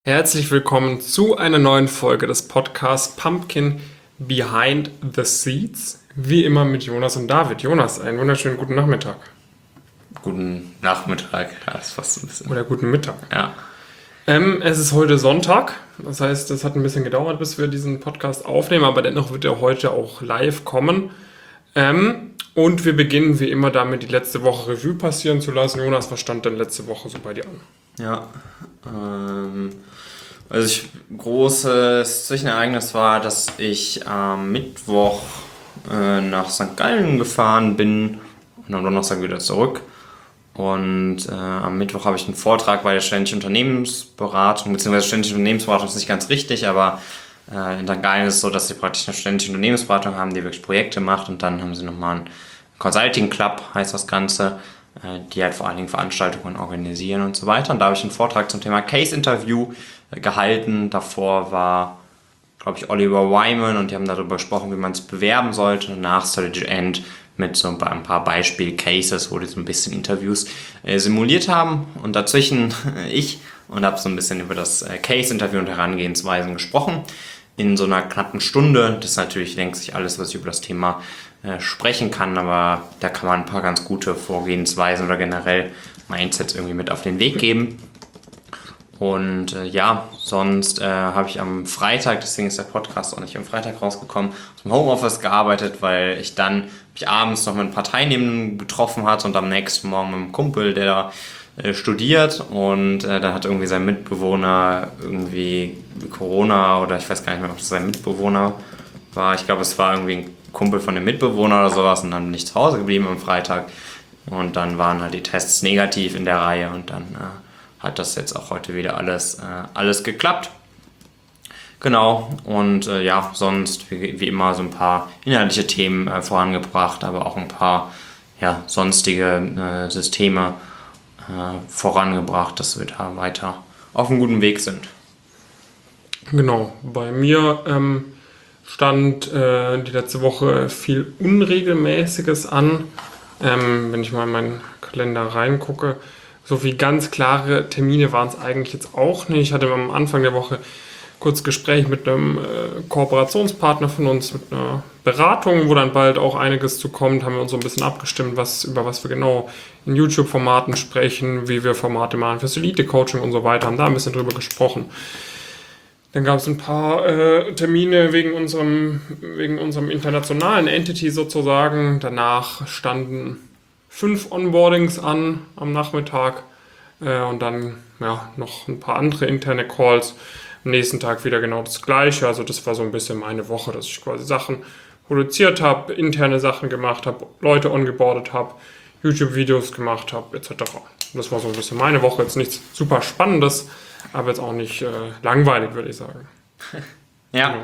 Herzlich willkommen zu einer neuen Folge des Podcasts Pumpkin Behind the Seeds. Wie immer mit Jonas und David. Jonas, einen wunderschönen guten Nachmittag. Guten Nachmittag, ja, das ist fast ein bisschen. Oder guten Mittag. Ja. Es ist heute Sonntag. Das heißt, es hat ein bisschen gedauert, bis wir diesen Podcast aufnehmen, aber dennoch wird er heute auch live kommen. Und wir beginnen wie immer damit, die letzte Woche Revue passieren zu lassen. Jonas, was stand denn letzte Woche so bei dir an? Ja. Großes Zwischenereignis war, dass ich am Mittwoch nach St. Gallen gefahren bin und am Donnerstag wieder zurück. Und am Mittwoch habe ich einen Vortrag bei der Ständischen Unternehmensberatung, beziehungsweise Ständische Unternehmensberatung ist nicht ganz richtig, aber in St. Gallen ist es so, dass sie praktisch eine Ständische Unternehmensberatung haben, die wirklich Projekte macht, und dann haben sie nochmal einen Consulting Club, heißt das Ganze, die halt vor allen Dingen Veranstaltungen organisieren und so weiter. Und da habe ich einen Vortrag zum Thema Case Interview gehalten. Davor war, glaube ich, Oliver Wyman, und die haben darüber gesprochen, wie man es bewerben sollte. Und nach Strategy End mit so ein paar Beispiel-Cases, wo die so ein bisschen Interviews simuliert haben. Und dazwischen ich, und habe so ein bisschen über das Case-Interview und Herangehensweisen gesprochen. In so einer knappen Stunde. Das ist natürlich, denkt sich alles, was ich über das Thema sprechen kann, aber da kann man ein paar ganz gute Vorgehensweisen oder generell Mindsets irgendwie mit auf den Weg geben. Und sonst habe ich am Freitag, deswegen ist der Podcast auch nicht am Freitag rausgekommen, aus dem Homeoffice gearbeitet, weil ich dann mich abends noch mit ein paar Teilnehmenden getroffen hatte und am nächsten Morgen mit einem Kumpel, der da studiert, und dann hat irgendwie sein Mitbewohner irgendwie Corona, oder ich weiß gar nicht mehr, ob das sein Mitbewohner war. Ich glaube, es war irgendwie ein Kumpel von dem Mitbewohner oder sowas, und dann bin ich zu Hause geblieben am Freitag. Und dann waren halt die Tests negativ in der Reihe, und dann hat das jetzt auch heute wieder alles geklappt. Genau, und sonst wie immer so ein paar inhaltliche Themen vorangebracht, aber auch ein paar sonstige Systeme vorangebracht, dass wir da weiter auf einem guten Weg sind. Genau, bei mir stand die letzte Woche viel Unregelmäßiges an. Wenn ich mal in meinen Kalender reingucke, so viel ganz klare Termine waren es eigentlich jetzt auch nicht. Ich hatte am Anfang der Woche kurz Gespräch mit einem Kooperationspartner von uns, mit einer Beratung, wo dann bald auch einiges zu kommt. Haben wir uns so ein bisschen abgestimmt, über was wir genau in YouTube-Formaten sprechen, wie wir Formate machen für Elite-Coaching und so weiter. Haben da ein bisschen drüber gesprochen. Dann gab es ein paar Termine wegen unserem internationalen Entity sozusagen. Danach standen 5 Onboardings an am Nachmittag und dann noch ein paar andere interne Calls. Am nächsten Tag wieder genau das Gleiche. Also das war so ein bisschen meine Woche, dass ich quasi Sachen produziert habe, interne Sachen gemacht habe, Leute ongeboardet habe, YouTube-Videos gemacht habe, etc. Das war so ein bisschen meine Woche. Jetzt nichts super Spannendes, aber jetzt auch nicht langweilig, würde ich sagen. Ja. Genau.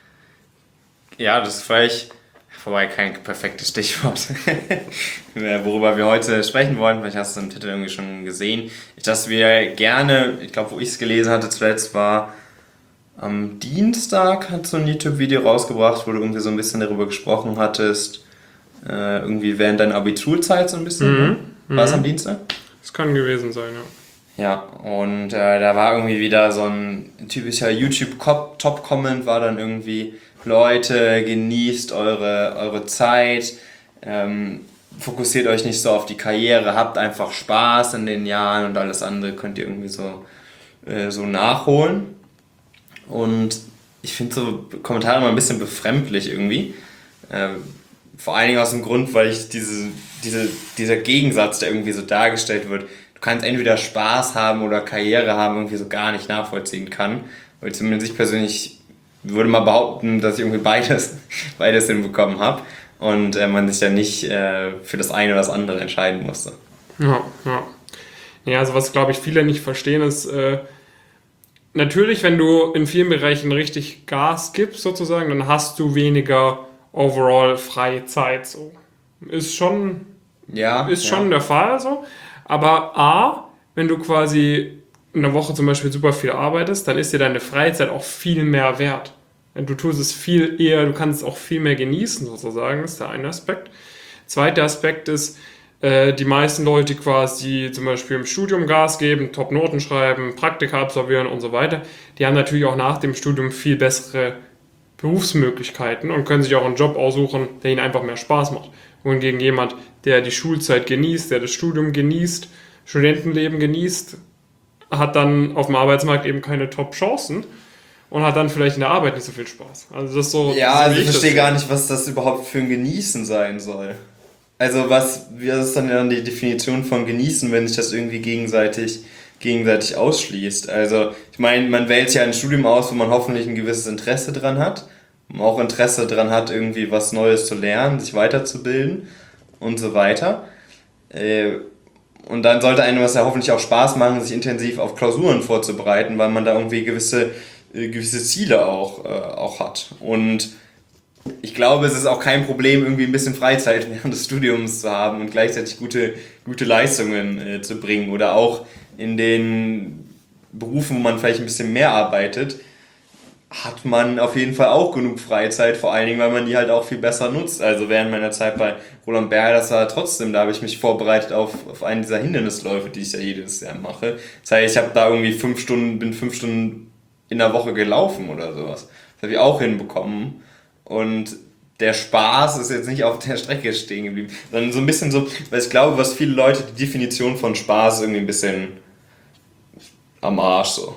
Ja, das ist vielleicht kein perfektes Stichwort, worüber wir heute sprechen wollen. Vielleicht hast du im Titel irgendwie schon gesehen. Dass wir gerne, ich glaube, wo ich es gelesen hatte zuletzt, war am Dienstag, hat so ein YouTube-Video rausgebracht, wo du irgendwie so ein bisschen darüber gesprochen hattest, irgendwie während deiner Abiturzeit so ein bisschen. War es am Dienstag? Das kann gewesen sein, ja. Ja, und da war irgendwie wieder so ein typischer YouTube-Top-Comment, war dann irgendwie: Leute, genießt eure Zeit, fokussiert euch nicht so auf die Karriere, habt einfach Spaß in den Jahren, und alles andere könnt ihr irgendwie so nachholen. Und ich finde so Kommentare immer ein bisschen befremdlich irgendwie. Vor allen Dingen aus dem Grund, weil ich dieser Gegensatz, der irgendwie so dargestellt wird, du kannst entweder Spaß haben oder Karriere haben, irgendwie so gar nicht nachvollziehen kann. Weil zumindest ich persönlich würde mal behaupten, dass ich irgendwie beides hinbekommen habe und man sich ja nicht für das eine oder das andere entscheiden musste. Ja, also was, glaube ich, viele nicht verstehen, ist, natürlich, wenn du in vielen Bereichen richtig Gas gibst, sozusagen, dann hast du weniger overall freie Zeit. So. Ist schon der Fall, so. Aber wenn du quasi in der Woche zum Beispiel super viel arbeitest, dann ist dir deine Freizeit auch viel mehr wert. Du tust es viel eher, du kannst es auch viel mehr genießen, sozusagen, das ist der eine Aspekt. Zweiter Aspekt ist, Die meisten Leute quasi zum Beispiel im Studium Gas geben, Top-Noten schreiben, Praktika absolvieren und so weiter, die haben natürlich auch nach dem Studium viel bessere Berufsmöglichkeiten und können sich auch einen Job aussuchen, der ihnen einfach mehr Spaß macht. Wohingegen jemand, der die Schulzeit genießt, der das Studium genießt, Studentenleben genießt, hat dann auf dem Arbeitsmarkt eben keine Top-Chancen und hat dann vielleicht in der Arbeit nicht so viel Spaß. Also das ist so. Ja, so also ich verstehe gar nicht, was das überhaupt für ein Genießen sein soll. Also wie ist dann die Definition von Genießen, wenn sich das irgendwie gegenseitig ausschließt? Also ich meine, man wählt ja ein Studium aus, wo man hoffentlich ein gewisses Interesse dran hat, man auch Interesse dran hat, irgendwie was Neues zu lernen, sich weiterzubilden und so weiter. Und dann sollte einem das ja hoffentlich auch Spaß machen, sich intensiv auf Klausuren vorzubereiten, weil man da irgendwie gewisse Ziele auch hat. Und ich glaube, es ist auch kein Problem, irgendwie ein bisschen Freizeit während des Studiums zu haben und gleichzeitig gute Leistungen zu bringen. Oder auch in den Berufen, wo man vielleicht ein bisschen mehr arbeitet, hat man auf jeden Fall auch genug Freizeit, vor allen Dingen, weil man die halt auch viel besser nutzt. Also während meiner Zeit bei Roland Berger, das war trotzdem, da habe ich mich vorbereitet auf einen dieser Hindernisläufe, die ich ja jedes Jahr mache. Das heißt, ich habe da irgendwie 5 Stunden in der Woche gelaufen oder sowas. Das habe ich auch hinbekommen. Und der Spaß ist jetzt nicht auf der Strecke stehen geblieben, sondern so ein bisschen so, weil ich glaube, was viele Leute, die Definition von Spaß irgendwie ein bisschen am Arsch so.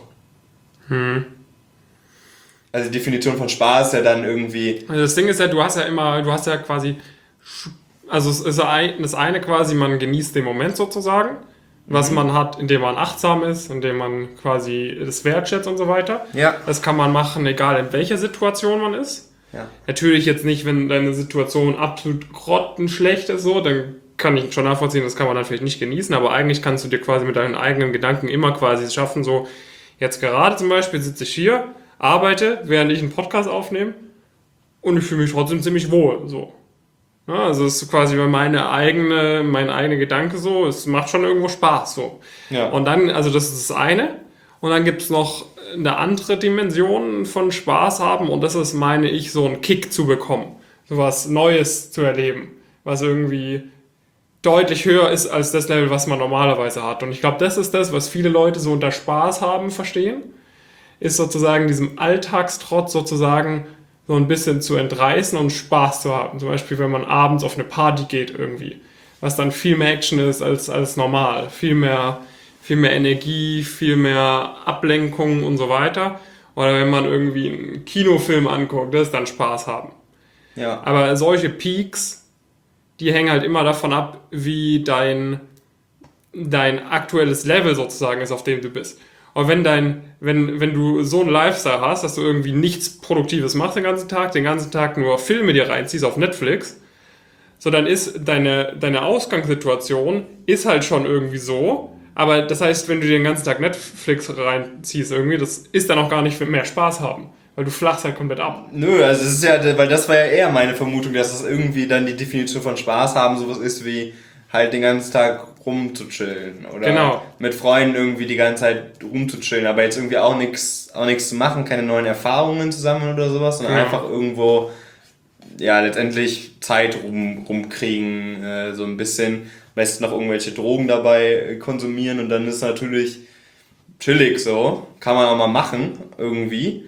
Also die Definition von Spaß ist ja dann irgendwie... Also das Ding ist ja, du hast ja quasi, also es ist das eine quasi, man genießt den Moment sozusagen, was man hat, indem man achtsam ist, indem man quasi das wertschätzt und so weiter. Ja. Das kann man machen, egal in welcher Situation man ist. Ja. Natürlich jetzt nicht, wenn deine Situation absolut grottenschlecht ist, so, dann kann ich schon nachvollziehen, das kann man dann vielleicht nicht genießen, aber eigentlich kannst du dir quasi mit deinen eigenen Gedanken immer quasi es schaffen, so, jetzt gerade zum Beispiel sitze ich hier, arbeite, während ich einen Podcast aufnehme und ich fühle mich trotzdem ziemlich wohl, so. Ja, also es ist quasi mein eigener Gedanke so, es macht schon irgendwo Spaß, so. Ja. Und dann, also das ist das eine. Und dann gibt es noch eine andere Dimension von Spaß haben und das ist, meine ich, so einen Kick zu bekommen. So was Neues zu erleben, was irgendwie deutlich höher ist als das Level, was man normalerweise hat. Und ich glaube, das ist das, was viele Leute so unter Spaß haben verstehen, ist sozusagen diesem Alltagstrotz sozusagen so ein bisschen zu entreißen und Spaß zu haben. Zum Beispiel, wenn man abends auf eine Party geht irgendwie, was dann viel mehr Action ist als normal, viel mehr Energie, viel mehr Ablenkung und so weiter. Oder wenn man irgendwie einen Kinofilm anguckt, das ist dann Spaß haben. Ja. Aber solche Peaks, die hängen halt immer davon ab, wie dein aktuelles Level sozusagen ist, auf dem du bist. Und wenn du so einen Lifestyle hast, dass du irgendwie nichts Produktives machst den ganzen Tag nur Filme dir reinziehst auf Netflix, so dann ist deine Ausgangssituation ist halt schon irgendwie so. Aber das heißt, wenn du dir den ganzen Tag Netflix reinziehst irgendwie, das ist dann auch gar nicht für mehr Spaß haben. Weil du flachst halt komplett ab. Nö, also es ist ja, weil das war ja eher meine Vermutung, dass das irgendwie dann die Definition von Spaß haben sowas ist wie halt den ganzen Tag rumzuchillen oder mit Freunden irgendwie die ganze Zeit rumzuchillen, aber jetzt irgendwie auch nichts zu machen, keine neuen Erfahrungen zusammen oder sowas, sondern einfach irgendwo ja letztendlich Zeit rumkriegen, so ein bisschen, meist noch irgendwelche Drogen dabei konsumieren und dann ist natürlich chillig so, kann man auch mal machen irgendwie.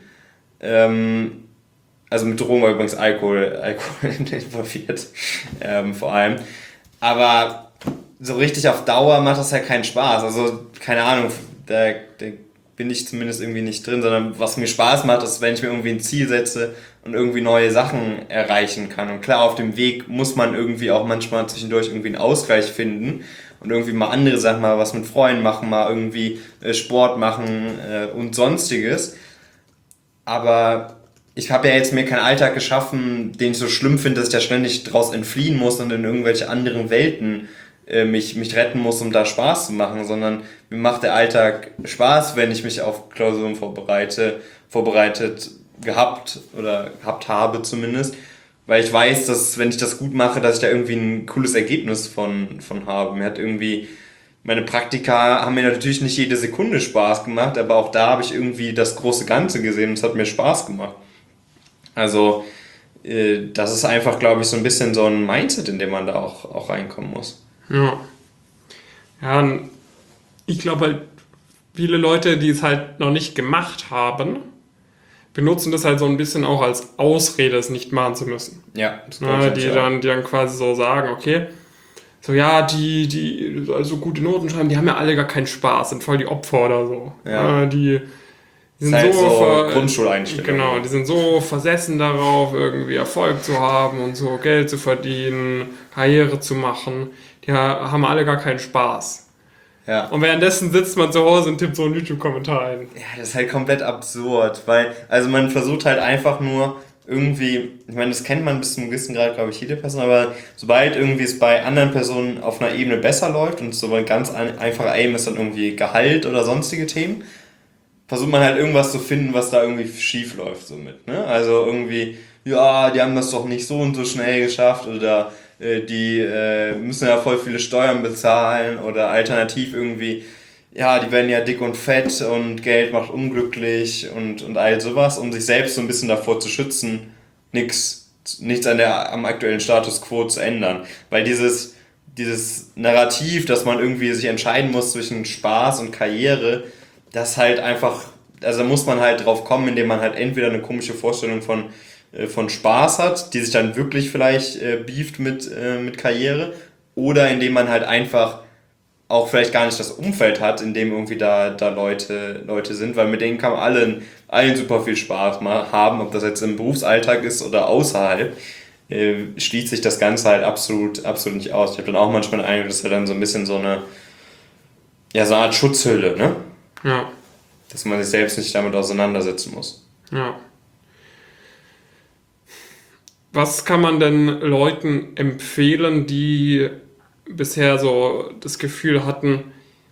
Also mit Drogen war übrigens Alkohol involviert, vor allem. Aber so richtig auf Dauer macht das ja keinen Spaß. Also, keine Ahnung, da bin ich zumindest irgendwie nicht drin, sondern was mir Spaß macht, ist, wenn ich mir irgendwie ein Ziel setze und irgendwie neue Sachen erreichen kann. Und klar, auf dem Weg muss man irgendwie auch manchmal zwischendurch irgendwie einen Ausgleich finden und irgendwie mal andere Sachen, mal was mit Freunden machen, mal irgendwie Sport machen und sonstiges. Aber ich habe ja jetzt mir keinen Alltag geschaffen, den ich so schlimm finde, dass ich da ständig draus entfliehen muss und in irgendwelche anderen Welten mich retten muss, um da Spaß zu machen, sondern mir macht der Alltag Spaß, wenn ich mich auf Klausuren vorbereitet gehabt habe zumindest, weil ich weiß, dass wenn ich das gut mache, dass ich da irgendwie ein cooles Ergebnis von habe. Meine Praktika haben mir natürlich nicht jede Sekunde Spaß gemacht, aber auch da habe ich irgendwie das große Ganze gesehen und es hat mir Spaß gemacht. Also das ist einfach, glaube ich, so ein bisschen so ein Mindset, in dem man da auch reinkommen muss. Ja. Ja, und ich glaube halt, viele Leute, die es halt noch nicht gemacht haben, benutzen das halt so ein bisschen auch als Ausrede, es nicht machen zu müssen. Ja, das Ja, glaube ich auch. die dann quasi so sagen, okay, so ja, die also gute Noten schreiben, die haben ja alle gar keinen Spaß, sind voll die Opfer oder so. Ja. Die Das ist sind halt so, so Grundschuleinstellung. genau, die sind so versessen darauf, irgendwie Erfolg zu haben und so Geld zu verdienen, Karriere zu machen. Die haben alle gar keinen Spaß. Ja. Und währenddessen sitzt man zu Hause und tippt so einen YouTube-Kommentar ein. Ja, das ist halt komplett absurd, weil, also man versucht halt einfach nur irgendwie, ich meine, das kennt man bis zu einem gewissen Grad, glaube ich, jede Person, aber sobald irgendwie es bei anderen Personen auf einer Ebene besser läuft und so ein ganz einfacher Aim ist dann irgendwie Gehalt oder sonstige Themen, versucht man halt irgendwas zu finden, was da irgendwie schief läuft so mit, ne? Also irgendwie, ja, die haben das doch nicht so und so schnell geschafft oder die müssen ja voll viele Steuern bezahlen oder alternativ irgendwie, ja, die werden ja dick und fett und Geld macht unglücklich und all sowas, um sich selbst so ein bisschen davor zu schützen, nichts am aktuellen Status quo zu ändern. Weil dieses Narrativ, dass man irgendwie sich entscheiden muss zwischen Spaß und Karriere, das halt einfach, also da muss man halt drauf kommen, indem man halt entweder eine komische Vorstellung von Spaß hat, die sich dann wirklich vielleicht beeft mit Karriere, oder indem man halt einfach auch vielleicht gar nicht das Umfeld hat, in dem irgendwie da Leute sind, weil mit denen kann man allen super viel Spaß mal haben, ob das jetzt im Berufsalltag ist oder außerhalb, schließt sich das Ganze halt absolut nicht aus. Ich habe dann auch manchmal den Eindruck, das ist halt dann so ein bisschen so eine Art Schutzhülle, ne? Ja, Dass man sich selbst nicht damit auseinandersetzen muss. ja. Was kann man denn Leuten empfehlen, die bisher so das Gefühl hatten,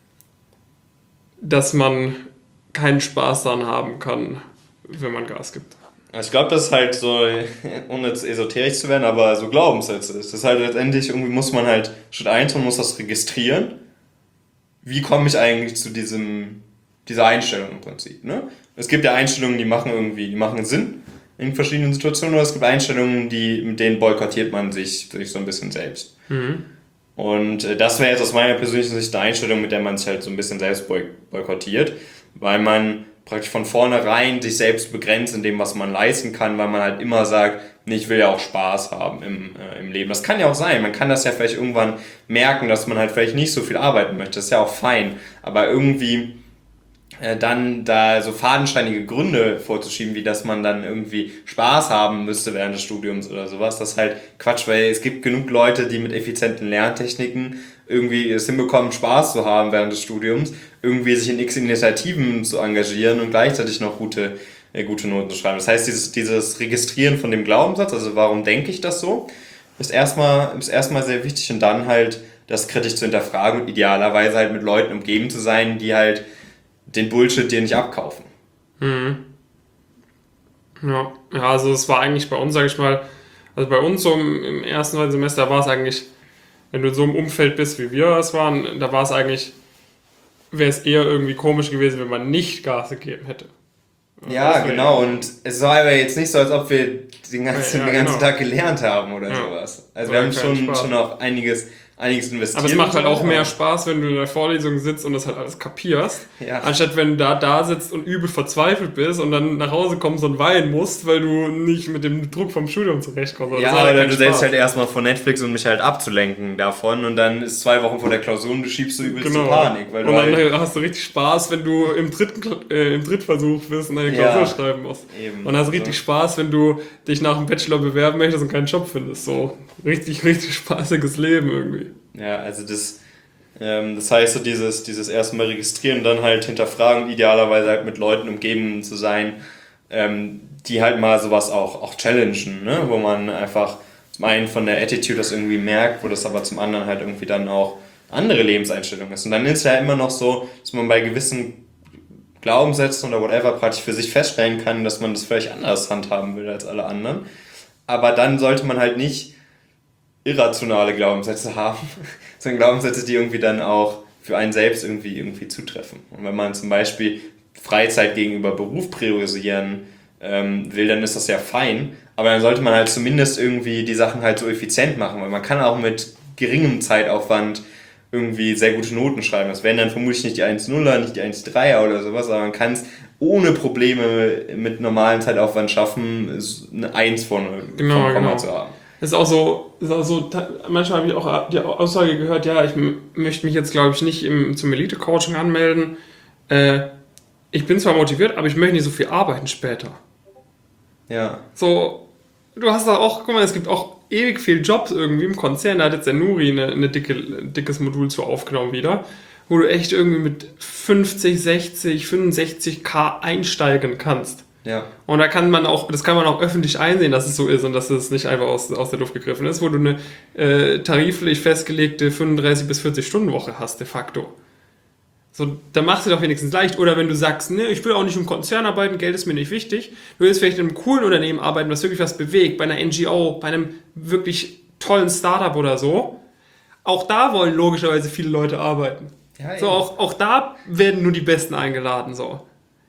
dass man keinen Spaß daran haben kann, wenn man Gas gibt? Also ich glaube, das ist halt so, ohne jetzt esoterisch zu werden, aber so Glaubenssätze ist. Das ist halt letztendlich, irgendwie muss man halt Schritt 1, man muss das registrieren. Wie komme ich eigentlich zu dieser Einstellung im Prinzip, ne? Es gibt ja Einstellungen, die machen Sinn in verschiedenen Situationen, oder es gibt Einstellungen, mit denen boykottiert man sich so ein bisschen selbst. Und das wäre jetzt aus meiner persönlichen Sicht eine Einstellung, mit der man sich halt so ein bisschen selbst boykottiert, weil man praktisch von vornherein sich selbst begrenzt in dem, was man leisten kann, weil man halt immer sagt, nee, ich will ja auch Spaß haben im Leben. Das kann ja auch sein, man kann das ja vielleicht irgendwann merken, dass man halt vielleicht nicht so viel arbeiten möchte, das ist ja auch fein, aber irgendwie dann da so fadenscheinige Gründe vorzuschieben, wie dass man dann irgendwie Spaß haben müsste während des Studiums oder sowas, das ist halt Quatsch, weil es gibt genug Leute, die mit effizienten Lerntechniken irgendwie es hinbekommen, Spaß zu haben während des Studiums, irgendwie sich in x Initiativen zu engagieren und gleichzeitig noch gute Noten zu schreiben. Das heißt, dieses Registrieren von dem Glaubenssatz, also warum denke ich das so, ist erstmal sehr wichtig, und dann halt das kritisch zu hinterfragen und idealerweise halt mit Leuten umgeben zu sein, die halt den Bullshit dir nicht abkaufen. Ja, also es war eigentlich bei uns, sag ich mal, also bei uns so im ersten Semester war es eigentlich, wenn du in so einem Umfeld bist, wie wir es waren, da war es eigentlich, wäre es eher irgendwie komisch gewesen, wenn man nicht Gas gegeben hätte. Ja, genau, und es war aber jetzt nicht so, als ob wir den ganzen genau. Tag gelernt haben oder sowas. Also wir haben schon auch einiges investiert. Aber es macht halt auch mehr Spaß, wenn du in der Vorlesung sitzt und das halt alles kapierst, anstatt wenn du da sitzt und übel verzweifelt bist und dann nach Hause kommst und weinen musst, weil du nicht mit dem Druck vom Studium zurechtkommst. Ja, aber du setzt halt erstmal vor Netflix, um mich halt abzulenken davon, und dann ist 2 Wochen vor der Klausur und du schiebst so übelst die Panik. Weil und dann hast du richtig Spaß, wenn du im Drittversuch bist und eine Klausur schreiben musst. Eben. Und hast richtig Spaß, wenn du dich nach dem Bachelor bewerben möchtest und keinen Job findest. So richtig spaßiges Leben irgendwie. Ja, also das heißt so dieses erstmal registrieren und dann halt hinterfragen, idealerweise halt mit Leuten umgeben zu sein, die halt mal sowas auch challengen, ne? Wo man einfach zum einen von der Attitude das irgendwie merkt, wo das aber zum anderen halt irgendwie dann auch andere Lebenseinstellung ist. Und dann ist es ja immer noch so, dass man bei gewissen Glaubenssätzen oder whatever praktisch für sich feststellen kann, dass man das vielleicht anders handhaben will als alle anderen. Aber dann sollte man halt nicht irrationale Glaubenssätze haben, sondern Glaubenssätze, die irgendwie dann auch für einen selbst irgendwie zutreffen. Und wenn man zum Beispiel Freizeit gegenüber Beruf priorisieren will, dann ist das ja fein. Aber dann sollte man halt zumindest irgendwie die Sachen halt so effizient machen, weil man kann auch mit geringem Zeitaufwand irgendwie sehr gute Noten schreiben. Das wären dann vermutlich nicht die 1,0er, nicht die 1,3er oder sowas, aber man kann es ohne Probleme mit normalem Zeitaufwand schaffen, eine 1 vom Komma zu haben. Ist auch so, manchmal habe ich auch die Aussage gehört, ja, ich möchte mich jetzt, glaube ich, nicht zum Elite-Coaching anmelden. Ich bin zwar motiviert, aber ich möchte nicht so viel arbeiten später. Ja. So, du hast da auch, guck mal, es gibt auch ewig viel Jobs irgendwie im Konzern. Da hat jetzt der Nuri ein dickes Modul zu aufgenommen wieder, wo du echt irgendwie mit 50, 60, 65k einsteigen kannst. Ja. Und das kann man auch öffentlich einsehen, dass es so ist und dass es nicht einfach aus der Luft gegriffen ist, wo du eine tariflich festgelegte 35 bis 40 Stunden Woche hast, de facto. So, da machst du doch wenigstens leicht. Oder wenn du sagst, ne, ich will auch nicht im Konzern arbeiten, Geld ist mir nicht wichtig. Du willst vielleicht in einem coolen Unternehmen arbeiten, was wirklich was bewegt, bei einer NGO, bei einem wirklich tollen Startup oder so. Auch da wollen logischerweise viele Leute arbeiten. Ja, so, auch da werden nur die Besten eingeladen, so.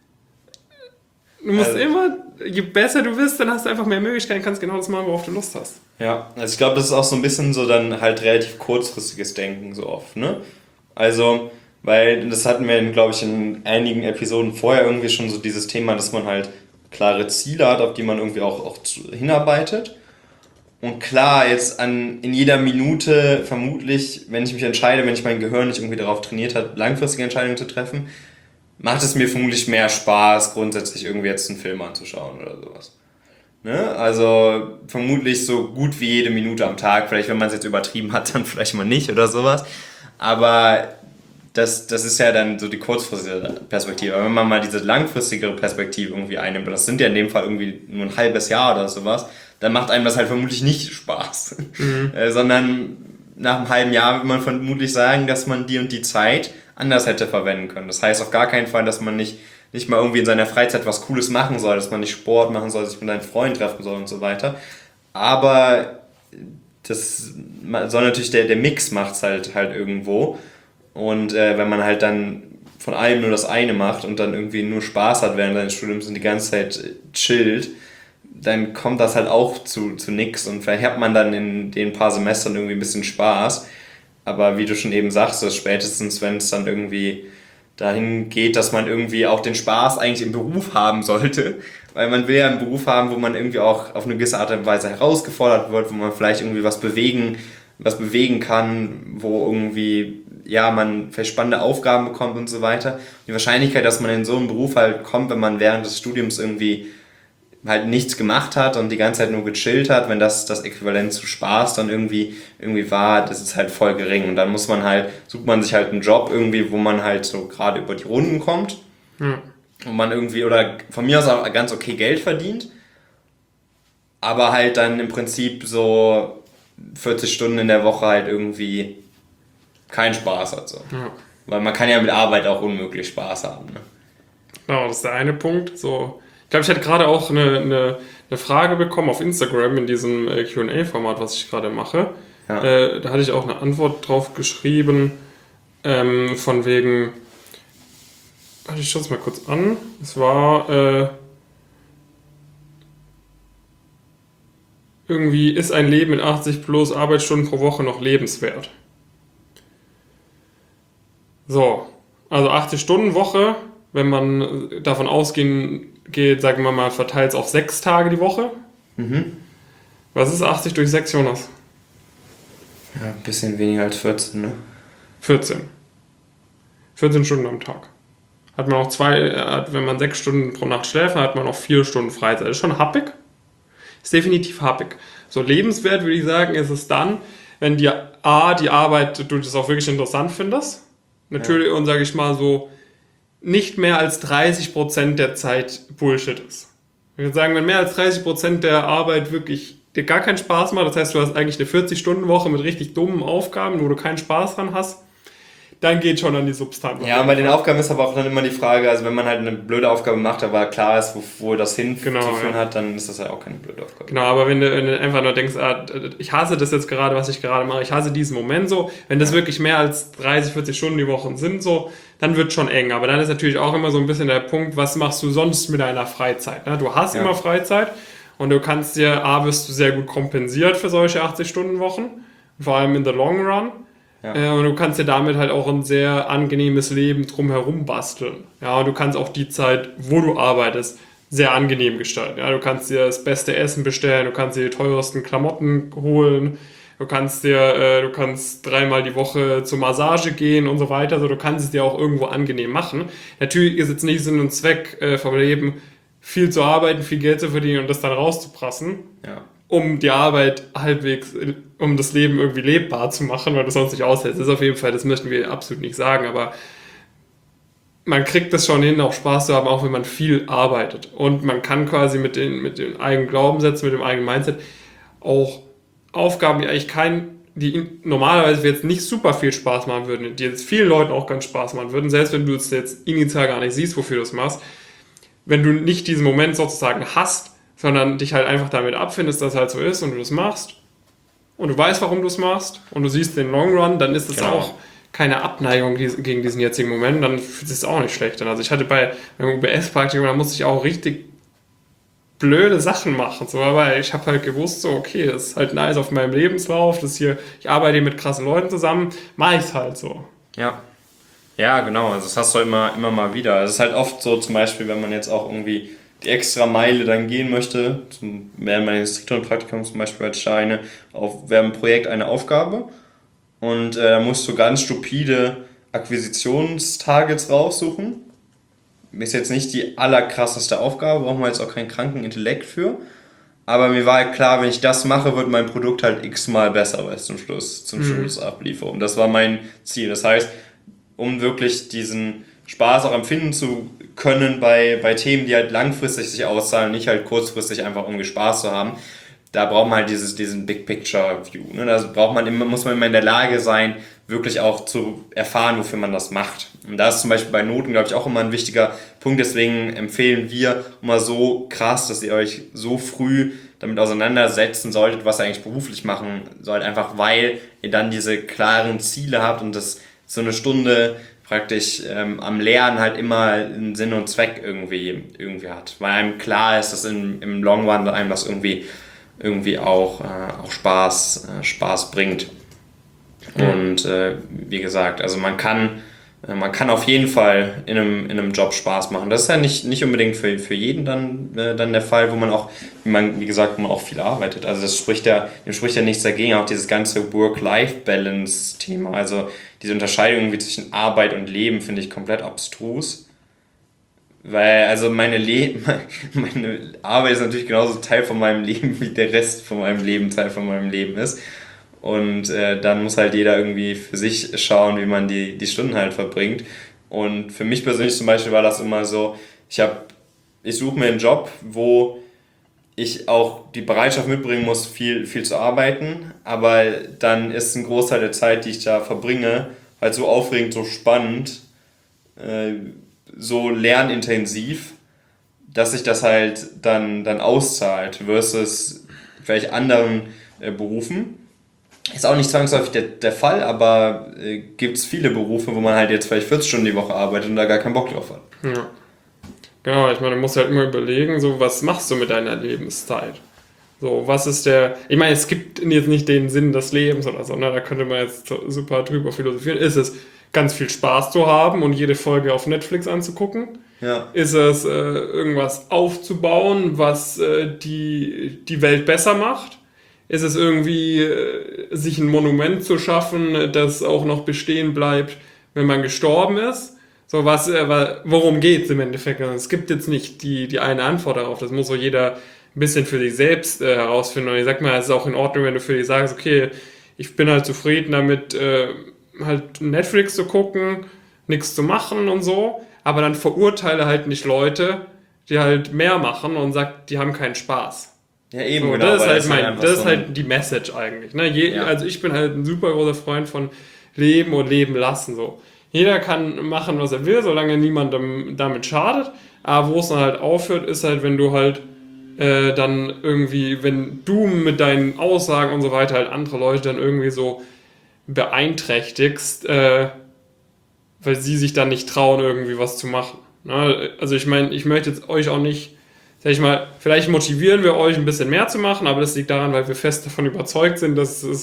Du musst immer, je besser du bist, dann hast du einfach mehr Möglichkeiten, kannst genau das machen, worauf du Lust hast. Ja, also ich glaube, das ist auch so ein bisschen so dann halt relativ kurzfristiges Denken so oft, ne? Also, weil das hatten wir, glaube ich, in einigen Episoden vorher irgendwie schon so dieses Thema, dass man halt klare Ziele hat, auf die man irgendwie auch hinarbeitet. Und klar, jetzt in jeder Minute vermutlich, wenn ich mich entscheide, wenn ich mein Gehirn nicht irgendwie darauf trainiert hat, langfristige Entscheidungen zu treffen, macht es mir vermutlich mehr Spaß, grundsätzlich irgendwie jetzt einen Film anzuschauen oder sowas. Ne? Also vermutlich so gut wie jede Minute am Tag, vielleicht wenn man es jetzt übertrieben hat, dann vielleicht mal nicht oder sowas. Aber das ist ja dann so die kurzfristige Perspektive. Aber wenn man mal diese langfristigere Perspektive irgendwie einnimmt, und das sind ja in dem Fall irgendwie nur ein halbes Jahr oder sowas, dann macht einem das halt vermutlich nicht Spaß. Sondern nach einem halben Jahr wird man vermutlich sagen, dass man die und die Zeit anders hätte verwenden können. Das heißt auf gar keinen Fall, dass man nicht mal irgendwie in seiner Freizeit was Cooles machen soll, dass man nicht Sport machen soll, sich mit seinen Freunden treffen soll und so weiter. Aber das soll natürlich, der Mix macht's halt irgendwo. Und wenn man halt dann von allem nur das eine macht und dann irgendwie nur Spaß hat während seines Studiums und die ganze Zeit chillt, dann kommt das halt auch zu nix und vielleicht hat man dann in den paar Semestern irgendwie ein bisschen Spaß. Aber wie du schon eben sagst, so spätestens wenn es dann irgendwie dahin geht, dass man irgendwie auch den Spaß eigentlich im Beruf haben sollte, weil man will ja einen Beruf haben, wo man irgendwie auch auf eine gewisse Art und Weise herausgefordert wird, wo man vielleicht irgendwie was bewegen kann, wo irgendwie ja man vielleicht spannende Aufgaben bekommt und so weiter. Die Wahrscheinlichkeit, dass man in so einen Beruf halt kommt, wenn man während des Studiums irgendwie halt nichts gemacht hat und die ganze Zeit nur gechillt hat, wenn das Äquivalent zu Spaß dann irgendwie war, das ist halt voll gering. Und dann sucht man sich halt einen Job irgendwie, wo man halt so gerade über die Runden kommt. Und man irgendwie, oder von mir aus auch ganz okay Geld verdient, aber halt dann im Prinzip so 40 Stunden in der Woche halt irgendwie keinen Spaß hat. So. Ja. Weil man kann ja mit Arbeit auch unmöglich Spaß haben. Ne? Genau, das ist der eine Punkt. So. Ich glaube, ich hatte gerade auch eine Frage bekommen auf Instagram in diesem Q&A-Format, was ich gerade mache. Ja. Da hatte ich auch eine Antwort drauf geschrieben, von wegen, ich schaue es mal kurz an. Es war irgendwie, ist ein Leben mit 80 plus Arbeitsstunden pro Woche noch lebenswert? So, also 80-Stunden-Woche, wenn man davon geht, sagen wir mal, verteilt es auf 6 Tage die Woche. Was ist 80 durch 6, Jonas? Ja, ein bisschen weniger als 14, ne? 14 Stunden am Tag. Hat man auch wenn man 6 Stunden pro Nacht schläft, hat man auch 4 Stunden Freizeit. Das ist schon happig. Ist definitiv happig. So lebenswert, würde ich sagen, ist es dann, wenn die Arbeit, du das auch wirklich interessant findest. Natürlich, und sage ich mal so, nicht mehr als 30% der Zeit Bullshit ist. Ich würde sagen, wenn mehr als 30% der Arbeit wirklich dir gar keinen Spaß macht, das heißt, du hast eigentlich eine 40-Stunden-Woche mit richtig dummen Aufgaben, wo du keinen Spaß dran hast, dann geht schon an die Substanz. Ja, bei den Aufgaben ist aber auch dann immer die Frage, also wenn man halt eine blöde Aufgabe macht, aber klar ist, wo das hinzuführen hat, dann ist das ja auch keine blöde Aufgabe. Genau, aber wenn du einfach nur denkst, ich hasse das jetzt gerade, was ich gerade mache, ich hasse diesen Moment so, wenn das wirklich mehr als 30, 40 Stunden die Woche sind, so, dann wird schon eng. Aber dann ist natürlich auch immer so ein bisschen der Punkt, was machst du sonst mit deiner Freizeit? Ne? Du hast immer Freizeit und du kannst wirst du sehr gut kompensiert für solche 80-Stunden-Wochen. vor allem in the long run. Ja. Und du kannst dir damit halt auch ein sehr angenehmes Leben drumherum basteln. Ja, und du kannst auch die Zeit, wo du arbeitest, sehr angenehm gestalten. Ja, du kannst dir das beste Essen bestellen, du kannst dir die teuersten Klamotten holen, du kannst 3-mal die Woche zur Massage gehen und so weiter. Also du kannst es dir auch irgendwo angenehm machen. Natürlich ist jetzt nicht Sinn und Zweck vom Leben, viel zu arbeiten, viel Geld zu verdienen und das dann rauszuprassen, Ja. um die Arbeit halbwegs, um das Leben irgendwie lebbar zu machen, weil du sonst nicht aushältst. Das ist auf jeden Fall, das möchten wir absolut nicht sagen, aber man kriegt es schon hin, auch Spaß zu haben, auch wenn man viel arbeitet. Und man kann quasi mit den eigenen Glaubenssätzen, mit dem eigenen Mindset auch Aufgaben, die eigentlich die normalerweise jetzt nicht super viel Spaß machen würden, die jetzt vielen Leuten auch ganz Spaß machen würden, selbst wenn du es jetzt initial gar nicht siehst, wofür du es machst, wenn du nicht diesen Moment sozusagen hast, sondern dich halt einfach damit abfindest, dass es halt so ist und du das machst und du weißt, warum du es machst und du siehst den Long Run, dann ist es auch keine Abneigung gegen diesen jetzigen Moment, dann fühlt es sich auch nicht schlecht an. Also ich hatte beim UBS-Praktikum, da musste ich auch richtig blöde Sachen machen, so, aber ich habe halt gewusst, so, okay, das ist halt nice auf meinem Lebenslauf, ich arbeite hier mit krassen Leuten zusammen, mache ich es halt so. Ja. Ja, genau, also das hast du immer mal wieder. Es ist halt oft so, zum Beispiel, wenn man jetzt auch irgendwie die extra Meile dann gehen möchte, während meines Instruktorenpraktikums zum Beispiel hatte ich da während dem Projekt eine Aufgabe und da musst du ganz stupide Akquisitionstargets raussuchen. Ist jetzt nicht die allerkrasseste Aufgabe, brauchen wir jetzt auch keinen kranken Intellekt für. Aber mir war halt klar, wenn ich das mache, wird mein Produkt halt x-mal besser, weil es zum Schluss abliefere. Und das war mein Ziel. Das heißt, um wirklich diesen Spaß auch empfinden zu können bei Themen, die halt langfristig sich auszahlen, nicht halt kurzfristig einfach irgendwie Spaß zu haben, da braucht man halt diesen Big Picture View. Ne? Da muss man immer in der Lage sein, wirklich auch zu erfahren, wofür man das macht. Und da ist zum Beispiel bei Noten, glaube ich, auch immer ein wichtiger Punkt. Deswegen empfehlen wir immer so krass, dass ihr euch so früh damit auseinandersetzen solltet, was ihr eigentlich beruflich machen sollt. Einfach weil ihr dann diese klaren Ziele habt und das so eine Stunde praktisch am Lernen halt immer einen Sinn und Zweck irgendwie hat. Weil einem klar ist, dass im Long Run einem das irgendwie auch Spaß bringt. Und wie gesagt, also man kann auf jeden Fall in einem Job Spaß machen. Das ist ja nicht unbedingt für jeden dann der Fall, wo man auch, wie gesagt, man auch viel arbeitet. Also dem spricht ja nichts dagegen, auch dieses ganze Work-Life-Balance-Thema. Also diese Unterscheidung irgendwie zwischen Arbeit und Leben finde ich komplett abstrus. Weil, also meine Arbeit ist natürlich genauso Teil von meinem Leben, wie der Rest von meinem Leben Teil von meinem Leben ist. Und dann muss halt jeder irgendwie für sich schauen, wie man die Stunden halt verbringt. Und für mich persönlich zum Beispiel war das immer so, ich suche mir einen Job, wo ich auch die Bereitschaft mitbringen muss, viel zu arbeiten, aber dann ist ein Großteil der Zeit, die ich da verbringe, halt so aufregend, so spannend, so lernintensiv, dass sich das halt dann auszahlt versus vielleicht anderen Berufen. Ist auch nicht zwangsläufig der Fall, aber gibt es viele Berufe, wo man halt jetzt vielleicht 40 Stunden die Woche arbeitet und da gar keinen Bock drauf hat. Ja. Genau, ich meine, du musst halt immer überlegen, so, was machst du mit deiner Lebenszeit? So, was ist ich meine, es gibt jetzt nicht den Sinn des Lebens oder so, ne? Da könnte man jetzt super drüber philosophieren. Ist es ganz viel Spaß zu haben und jede Folge auf Netflix anzugucken? Ja. Ist es irgendwas aufzubauen, was die Welt besser macht? Ist es irgendwie, sich ein Monument zu schaffen, das auch noch bestehen bleibt, wenn man gestorben ist? So, worum geht es im Endeffekt? Es gibt jetzt nicht die eine Antwort darauf. Das muss so jeder ein bisschen für sich selbst herausfinden. Und ich sag mal, es ist auch in Ordnung, wenn du für dich sagst, okay, ich bin halt zufrieden damit, halt Netflix zu gucken, nichts zu machen und so. Aber dann verurteile halt nicht Leute, die halt mehr machen und sagt, die haben keinen Spaß. Ja, eben, so, genau. Das ist halt die Message eigentlich. Ne? Ja. Also ich bin halt ein super großer Freund von Leben und Leben lassen. So. Jeder kann machen, was er will, solange niemand damit schadet. Aber wo es dann halt aufhört, ist halt, wenn du halt dann irgendwie, wenn du mit deinen Aussagen und so weiter halt andere Leute dann irgendwie so beeinträchtigst, weil sie sich dann nicht trauen, irgendwie was zu machen. Ne? Also ich meine, ich möchte jetzt euch auch nicht, sag ich mal, vielleicht motivieren wir euch ein bisschen mehr zu machen, aber das liegt daran, weil wir fest davon überzeugt sind, dass es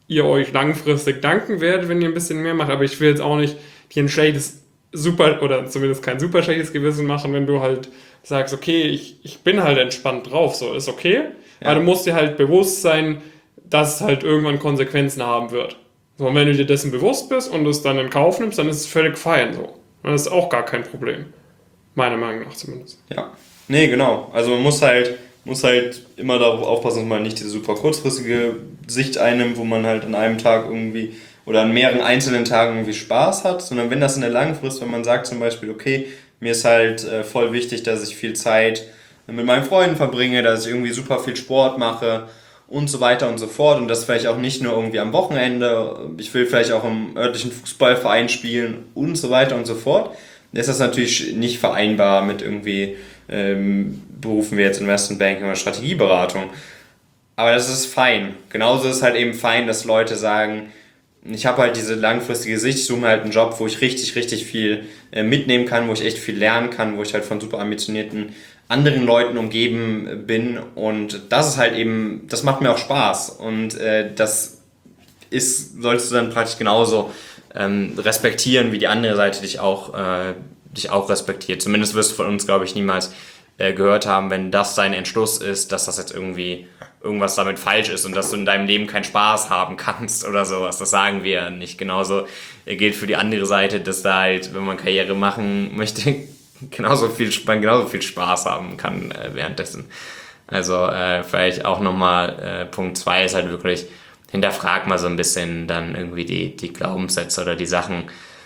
ihr euch langfristig danken werdet, wenn ihr ein bisschen mehr macht, aber ich will jetzt auch nicht dir ein schlechtes, super, oder zumindest kein super schlechtes Gewissen machen, wenn du halt sagst, okay, ich bin halt entspannt drauf, so ist okay, Ja. aber du musst dir halt bewusst sein, dass es halt irgendwann Konsequenzen haben wird. So, und wenn du dir dessen bewusst bist und es dann in Kauf nimmst, dann ist es völlig fein so. Und das ist auch gar kein Problem. Meiner Meinung nach zumindest. Ja. Nee, genau. Also man muss halt immer darauf aufpassen, dass man nicht diese super kurzfristige Sicht einnimmt, wo man halt an einem Tag irgendwie oder an mehreren einzelnen Tagen irgendwie Spaß hat, sondern wenn das in der Langfrist, wenn man sagt zum Beispiel, okay, mir ist halt voll wichtig, dass ich viel Zeit mit meinen Freunden verbringe, dass ich irgendwie super viel Sport mache und so weiter und so fort und das vielleicht auch nicht nur irgendwie am Wochenende, ich will vielleicht auch im örtlichen Fußballverein spielen und so weiter und so fort, ist das natürlich nicht vereinbar mit irgendwie Berufen wie jetzt Investmentbanking oder Strategieberatung. Aber das ist fein. Genauso ist halt eben fein, dass Leute sagen, ich habe halt diese langfristige Sicht, ich suche mir halt einen Job, wo ich richtig, richtig viel mitnehmen kann, wo ich echt viel lernen kann, wo ich halt von super ambitionierten anderen Leuten umgeben bin und das ist halt eben, das macht mir auch Spaß und das solltest du dann praktisch genauso respektieren, wie die andere Seite dich auch respektiert. Zumindest wirst du von uns, glaube ich, niemals gehört haben, wenn das dein Entschluss ist, dass das jetzt irgendwie irgendwas damit falsch ist und dass du in deinem Leben keinen Spaß haben kannst oder sowas. Das sagen wir nicht. Genauso gilt für die andere Seite, dass da halt, wenn man Karriere machen möchte, genauso viel Spaß haben kann währenddessen. Also vielleicht auch nochmal Punkt 2 ist halt wirklich, hinterfrag mal so ein bisschen dann irgendwie die Glaubenssätze oder die Sachen,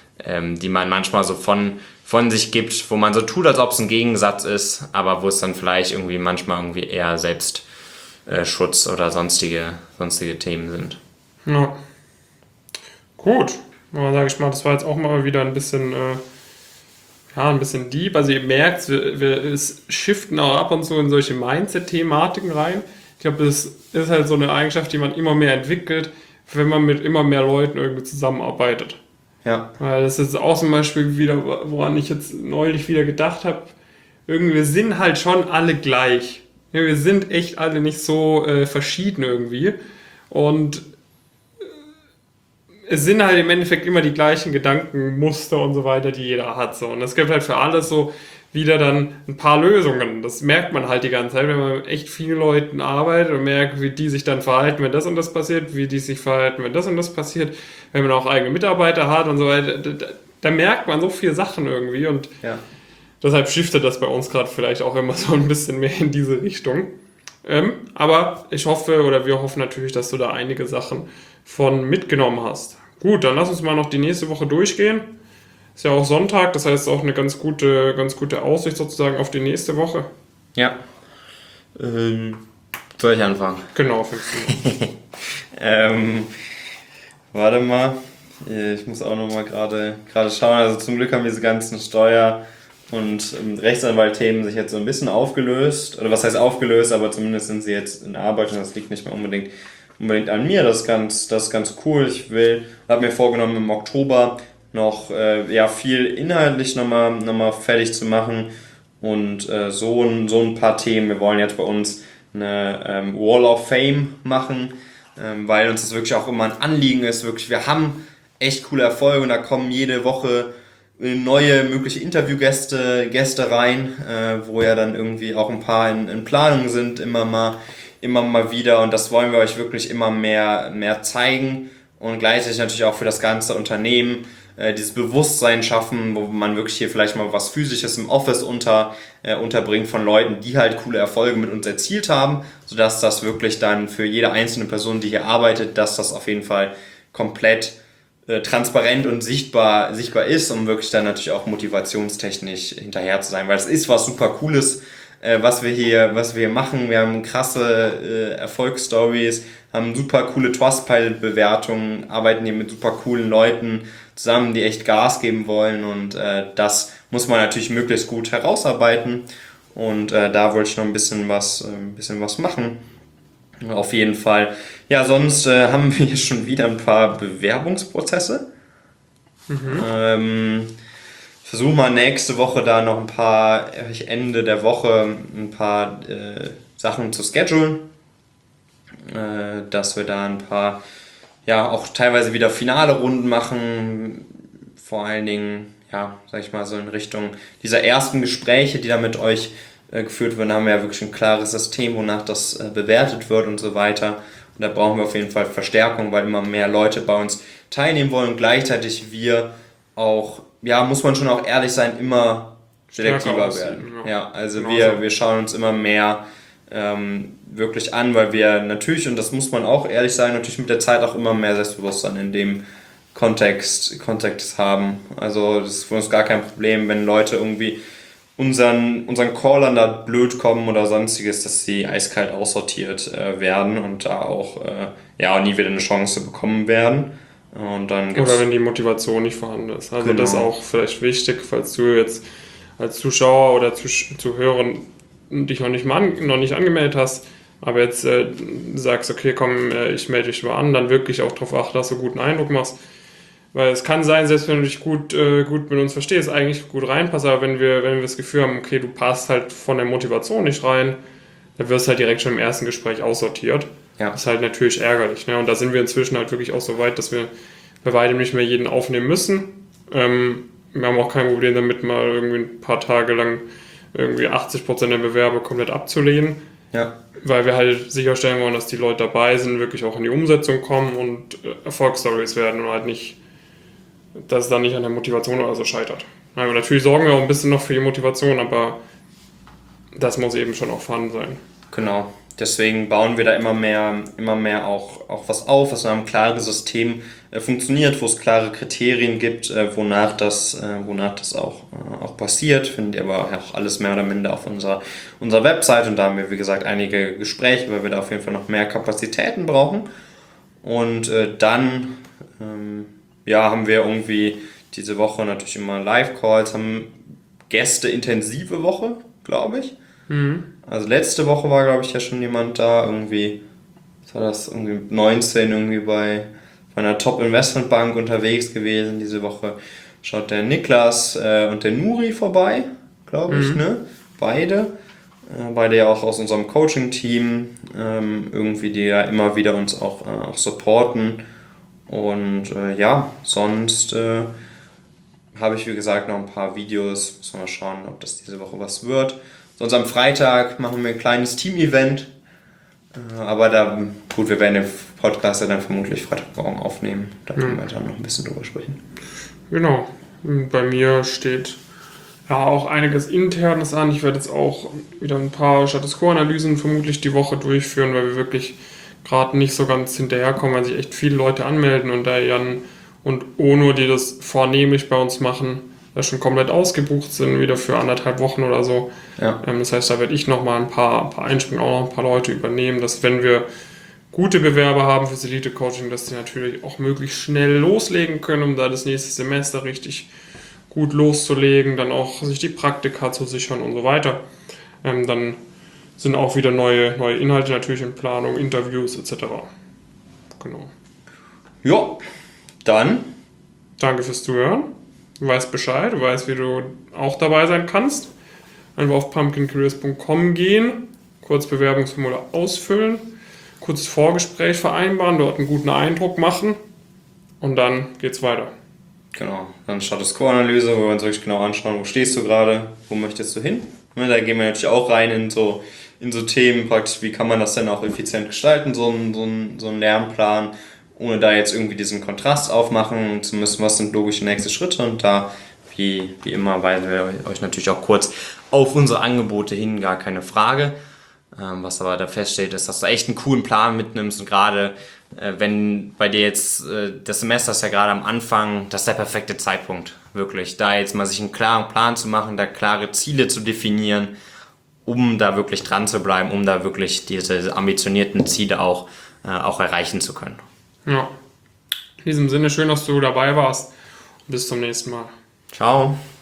die man manchmal so von sich gibt, wo man so tut, als ob es ein Gegensatz ist, aber wo es dann vielleicht irgendwie manchmal irgendwie eher Selbstschutz oder sonstige Themen sind. Ja. Gut. Aber sage ich mal, das war jetzt auch mal wieder ein bisschen deep. Also ihr merkt, wir shiften auch ab und zu in solche Mindset-Thematiken rein. Ich glaube, das ist halt so eine Eigenschaft, die man immer mehr entwickelt, wenn man mit immer mehr Leuten irgendwie zusammenarbeitet. Ja. Weil das ist auch zum Beispiel wieder, woran ich jetzt neulich wieder gedacht habe, irgendwie, wir sind halt schon alle gleich. Ja, wir sind echt alle nicht so verschieden irgendwie. Und es sind halt im Endeffekt immer die gleichen Gedankenmuster und so weiter, die jeder hat. So. Und es gibt halt für alles so wieder dann ein paar Lösungen. Das merkt man halt die ganze Zeit, wenn man mit echt vielen Leuten arbeitet und merkt, wie die sich dann verhalten, wenn das und das passiert, wie die sich verhalten, wenn das und das passiert, wenn man auch eigene Mitarbeiter hat und so weiter. Da merkt man so viele Sachen irgendwie und Ja. deshalb shiftet das bei uns gerade vielleicht auch immer so ein bisschen mehr in diese Richtung. Aber ich hoffe, oder wir hoffen natürlich, dass du da einige Sachen von mitgenommen hast. Gut, dann lass uns mal noch die nächste Woche durchgehen. Ist ja auch Sonntag, das heißt auch eine ganz gute Aussicht sozusagen auf die nächste Woche. Ja. Soll ich anfangen? Genau, 15 Uhr. Warte mal. Ich muss auch nochmal gerade schauen. Also zum Glück haben diese ganzen Steuer- und Rechtsanwalt-Themen sich jetzt so ein bisschen aufgelöst. Oder was heißt aufgelöst, aber zumindest sind sie jetzt in Arbeit und das liegt nicht mehr unbedingt an mir. Das ist ganz cool. Ich habe mir vorgenommen, im Oktober noch viel inhaltlich nochmal fertig zu machen und so ein paar Themen. Wir wollen jetzt bei uns eine Wall of Fame machen, weil uns das wirklich auch immer ein Anliegen ist. Wirklich, wir haben echt coole Erfolge und da kommen jede Woche neue mögliche Interviewgäste rein, wo ja dann irgendwie auch ein paar in Planung sind, immer mal wieder und das wollen wir euch wirklich immer mehr zeigen und gleichzeitig natürlich auch für das ganze Unternehmen dieses Bewusstsein schaffen, wo man wirklich hier vielleicht mal was Physisches im Office unterbringt von Leuten, die halt coole Erfolge mit uns erzielt haben, sodass das wirklich dann für jede einzelne Person, die hier arbeitet, dass das auf jeden Fall komplett transparent und sichtbar ist, um wirklich dann natürlich auch motivationstechnisch hinterher zu sein, weil es ist was super Cooles, was wir hier machen. Wir haben krasse Erfolgsstories, haben super coole Trustpilot-Bewertungen, arbeiten hier mit super coolen Leuten zusammen, die echt Gas geben wollen und das muss man natürlich möglichst gut herausarbeiten und da wollte ich noch ein bisschen was machen. Auf jeden Fall. Ja, sonst haben wir schon wieder ein paar Bewerbungsprozesse. Ich versuche mal nächste Woche da noch Ende der Woche ein paar Sachen zu schedulen, dass wir da ein paar ja auch teilweise wieder finale Runden machen, vor allen Dingen, ja, sag ich mal, so in Richtung dieser ersten Gespräche, die da mit euch geführt werden, haben wir ja wirklich ein klares System, wonach das bewertet wird und so weiter. Und da brauchen wir auf jeden Fall Verstärkung, weil immer mehr Leute bei uns teilnehmen wollen. Gleichzeitig wir auch, ja, muss man schon auch ehrlich sein, immer selektiver werden. Ja, also wir schauen uns immer mehr wirklich an, weil wir natürlich, und das muss man auch ehrlich sagen, natürlich mit der Zeit auch immer mehr Selbstbewusstsein in dem Kontext haben. Also das ist für uns gar kein Problem, wenn Leute irgendwie unseren Callern da blöd kommen oder sonstiges, dass sie eiskalt aussortiert werden und da auch nie wieder eine Chance bekommen werden. Und dann oder wenn die Motivation nicht vorhanden ist. Also das ist auch vielleicht wichtig, falls du jetzt als Zuschauer oder Zuhörer dich noch nicht angemeldet hast, aber jetzt sagst, okay, komm, ich melde dich mal an, dann wirklich auch darauf achten, dass du einen guten Eindruck machst. Weil es kann sein, selbst wenn du dich gut mit uns verstehst, eigentlich gut reinpasst, aber wenn wir das Gefühl haben, okay, du passt halt von der Motivation nicht rein, dann wirst du halt direkt schon im ersten Gespräch aussortiert. Ja. Das ist halt natürlich ärgerlich. Ne? Und da sind wir inzwischen halt wirklich auch so weit, dass wir bei weitem nicht mehr jeden aufnehmen müssen. Wir haben auch kein Problem damit, mal irgendwie ein paar Tage lang irgendwie 80% der Bewerber komplett abzulehnen. Ja. Weil wir halt sicherstellen wollen, dass die Leute dabei sind, wirklich auch in die Umsetzung kommen und Erfolgsstories werden und halt nicht, dass es dann nicht an der Motivation oder so scheitert. Also natürlich sorgen wir auch ein bisschen noch für die Motivation, aber das muss eben schon auch vorhanden sein. Genau. Deswegen bauen wir da immer mehr auch was auf, was in einem klaren System funktioniert, wo es klare Kriterien gibt, wonach das auch passiert. Findet ihr aber auch alles mehr oder minder auf unserer Website, und da haben wir, wie gesagt, einige Gespräche, weil wir da auf jeden Fall noch mehr Kapazitäten brauchen. Und dann haben wir irgendwie diese Woche natürlich immer Live-Calls, haben Gäste-intensive Woche, glaube ich. Also letzte Woche war, glaube ich, ja schon jemand da, irgendwie, was war das, irgendwie 19 irgendwie bei einer Top-Investmentbank unterwegs gewesen. Diese Woche schaut der Niklas und der Nuri vorbei, glaube ich, ne? Beide ja auch aus unserem Coaching-Team, irgendwie, die ja immer wieder uns auch supporten. Und sonst habe ich, wie gesagt, noch ein paar Videos. Müssen wir mal schauen, ob das diese Woche was wird. Sonst am Freitag machen wir ein kleines Team-Event. Aber wir werden den Podcast dann vermutlich Freitagmorgen aufnehmen. Da können wir dann noch ein bisschen drüber sprechen. Genau. Bei mir steht ja auch einiges Internes an. Ich werde jetzt auch wieder ein paar Status Quo-Analysen vermutlich die Woche durchführen, weil wir wirklich gerade nicht so ganz hinterherkommen, weil sich echt viele Leute anmelden und da Jan und Ono, die das vornehmlich bei uns machen, da schon komplett ausgebucht sind, wieder für 1,5 Wochen oder so. Ja. Das heißt, da werde ich nochmal ein paar einspringen, auch noch ein paar Leute übernehmen, dass wenn wir gute Bewerber haben fürs Elite-Coaching, dass die natürlich auch möglichst schnell loslegen können, um da das nächste Semester richtig gut loszulegen, dann auch sich die Praktika zu sichern und so weiter. Dann sind auch wieder neue Inhalte natürlich in Planung, Interviews etc. Genau. Ja, dann. Danke fürs Zuhören. Du weißt Bescheid, du weißt, wie du auch dabei sein kannst. Einfach auf pumpkincareers.com gehen, kurz Bewerbungsformular ausfüllen, kurzes Vorgespräch vereinbaren, dort einen guten Eindruck machen und dann geht's weiter. Genau, dann Status Quo-Analyse, wo wir uns wirklich genau anschauen, wo stehst du gerade, wo möchtest du hin. Da gehen wir natürlich auch rein in so Themen, praktisch, wie kann man das denn auch effizient gestalten, so ein Lernplan, ohne da jetzt irgendwie diesen Kontrast aufmachen zu müssen, was sind logische nächste Schritte, und da, wie immer, weisen wir euch natürlich auch kurz auf unsere Angebote hin, gar keine Frage. Was aber da feststeht, ist, dass du echt einen coolen Plan mitnimmst, und gerade wenn bei dir jetzt das Semester ist ja gerade am Anfang, das ist der perfekte Zeitpunkt, wirklich, da jetzt mal sich einen klaren Plan zu machen, da klare Ziele zu definieren, um da wirklich dran zu bleiben, um da wirklich diese ambitionierten Ziele auch erreichen zu können. Ja, in diesem Sinne, schön, dass du dabei warst. Bis zum nächsten Mal. Ciao.